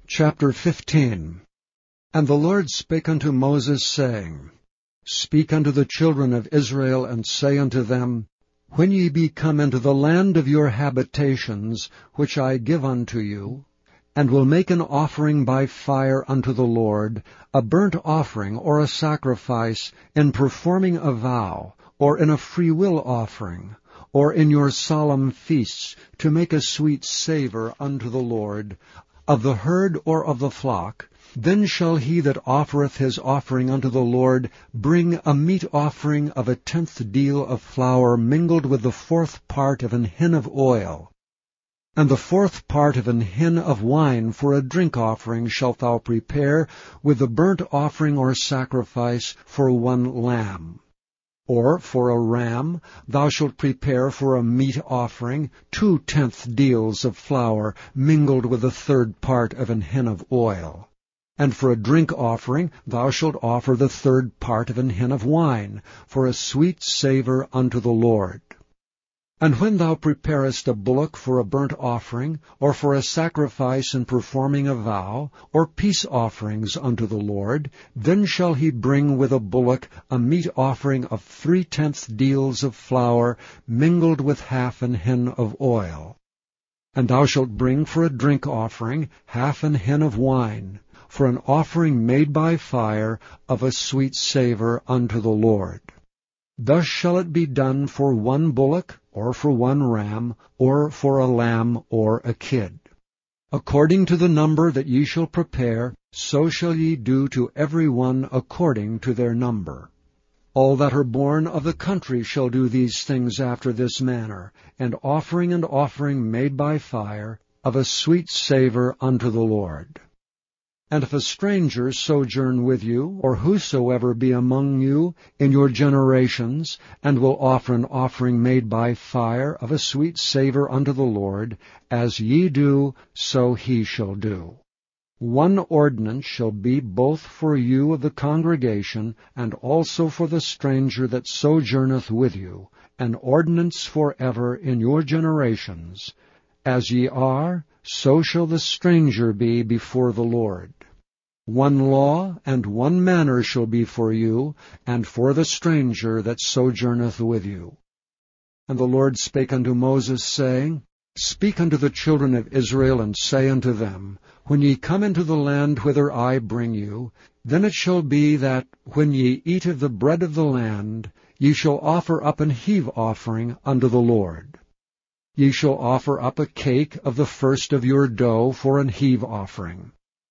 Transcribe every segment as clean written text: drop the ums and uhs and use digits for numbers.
Chapter 15. And the Lord spake unto Moses, saying, Speak unto the children of Israel, and say unto them, When ye be come into the land of your habitations, which I give unto you, and will make an offering by fire unto the Lord, a burnt offering or a sacrifice, in performing a vow, or in a freewill offering, or in your solemn feasts, to make a sweet savour unto the Lord, of the herd or of the flock, then shall he that offereth his offering unto the Lord bring a meat offering of 1/10 deal of flour mingled with the 4th part of an hin of oil. And the 4th part of an hin of wine for a drink offering shalt thou prepare with the burnt offering or sacrifice for 1 lamb. Or for a ram thou shalt prepare for a meat offering 2/10 deals of flour mingled with the 3rd part of an hin of oil. And for a drink offering thou shalt offer the 3rd part of an hin of wine, for a sweet savour unto the Lord. And when thou preparest a bullock for a burnt offering, or for a sacrifice in performing a vow, or peace offerings unto the Lord, then shall he bring with a bullock a meat offering of 3/10 deals of flour mingled with 1/2 an hin of oil. And thou shalt bring for a drink offering 1/2 an hin of wine, for an offering made by fire of a sweet savour unto the Lord. Thus shall it be done for 1 bullock, or for 1 ram, or for a lamb or a kid. According to the number that ye shall prepare, so shall ye do to every one according to their number. All that are born of the country shall do these things after this manner, and offering made by fire, of a sweet savour unto the Lord. And if a stranger sojourn with you, or whosoever be among you in your generations, and will offer an offering made by fire of a sweet savour unto the Lord, as ye do, so he shall do. 1 ordinance shall be both for you of the congregation, and also for the stranger that sojourneth with you, an ordinance for ever in your generations. As ye are, so shall the stranger be before the Lord. 1 law and 1 manner shall be for you, and for the stranger that sojourneth with you. And the Lord spake unto Moses, saying, Speak unto the children of Israel, and say unto them, When ye come into the land whither I bring you, then it shall be that, when ye eat of the bread of the land, ye shall offer up an heave offering unto the Lord. Ye shall offer up a cake of the first of your dough for an heave offering.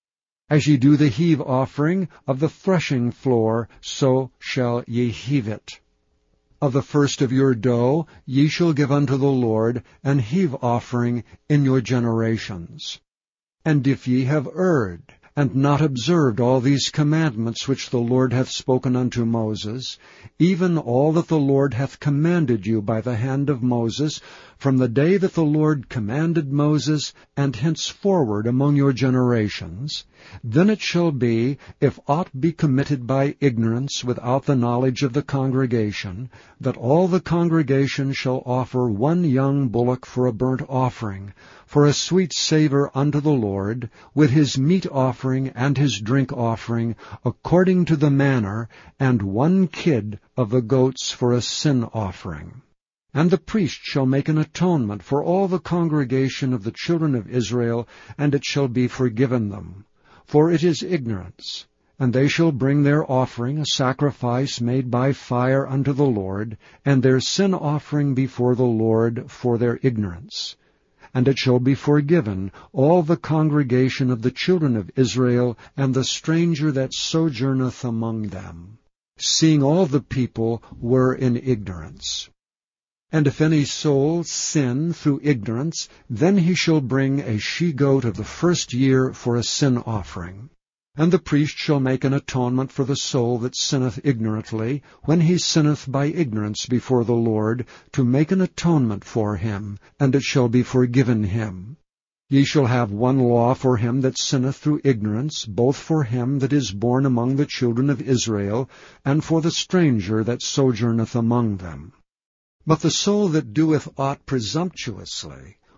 As ye do the heave offering of the threshing floor, so shall ye heave it. Of the first of your dough ye shall give unto the Lord an heave offering in your generations. And if ye have erred, and not observed all these commandments which the Lord hath spoken unto Moses, even all that the Lord hath commanded you by the hand of Moses, from the day that the Lord commanded Moses, and henceforward among your generations, then it shall be, if aught be committed by ignorance without the knowledge of the congregation, that all the congregation shall offer 1 young bullock for a burnt offering, for a sweet savour unto the Lord, with his meat offering and his drink offering, according to the manner, and 1 kid of the goats for a sin offering. And the priest shall make an atonement for all the congregation of the children of Israel, and it shall be forgiven them. For it is ignorance. And they shall bring their offering, a sacrifice made by fire unto the Lord, and their sin offering before the Lord for their ignorance. And it shall be forgiven all the congregation of the children of Israel, and the stranger that sojourneth among them, seeing all the people were in ignorance. And if any soul sin through ignorance, then he shall bring a she-goat of the first year for a sin offering. And the priest shall make an atonement for the soul that sinneth ignorantly, when he sinneth by ignorance before the Lord, to make an atonement for him, and it shall be forgiven him. Ye shall have 1 law for him that sinneth through ignorance, both for him that is born among the children of Israel, and for the stranger that sojourneth among them. But the soul that doeth aught presumptuously,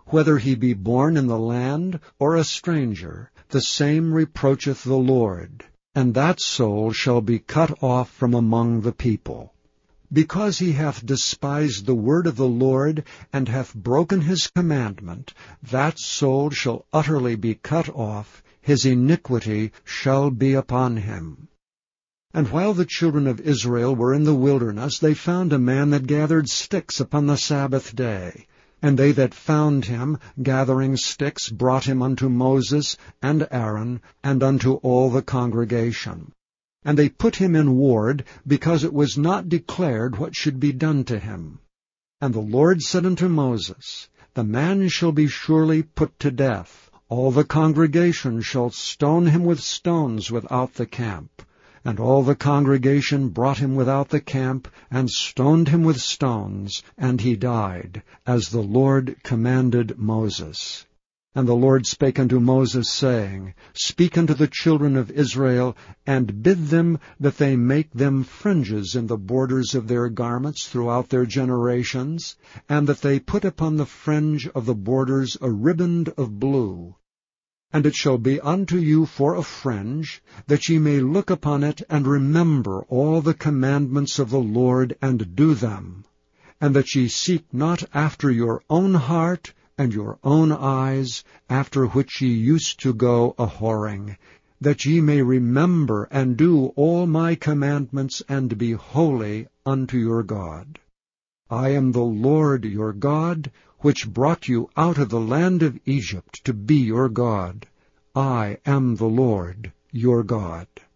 whether he be born in the land or a stranger, the same reproacheth the Lord, and that soul shall be cut off from among the people. Because he hath despised the word of the Lord, and hath broken his commandment, that soul shall utterly be cut off, his iniquity shall be upon him. And while the children of Israel were in the wilderness, they found a man that gathered sticks upon the Sabbath day. And they that found him gathering sticks brought him unto Moses and Aaron, and unto all the congregation. And they put him in ward, because it was not declared what should be done to him. And the Lord said unto Moses, The man shall be surely put to death. All the congregation shall stone him with stones without the camp. And all the congregation brought him without the camp, and stoned him with stones, and he died, as the Lord commanded Moses. And the Lord spake unto Moses, saying, Speak unto the children of Israel, and bid them that they make them fringes in the borders of their garments throughout their generations, and that they put upon the fringe of the borders a riband of blue. And it shall be unto you for a fringe, that ye may look upon it, and remember all the commandments of the Lord, and do them, and that ye seek not after your own heart and your own eyes, after which ye used to go a-whoring, that ye may remember and do all my commandments, and be holy unto your God. I am the Lord your God, which brought you out of the land of Egypt to be your God. I am the Lord your God.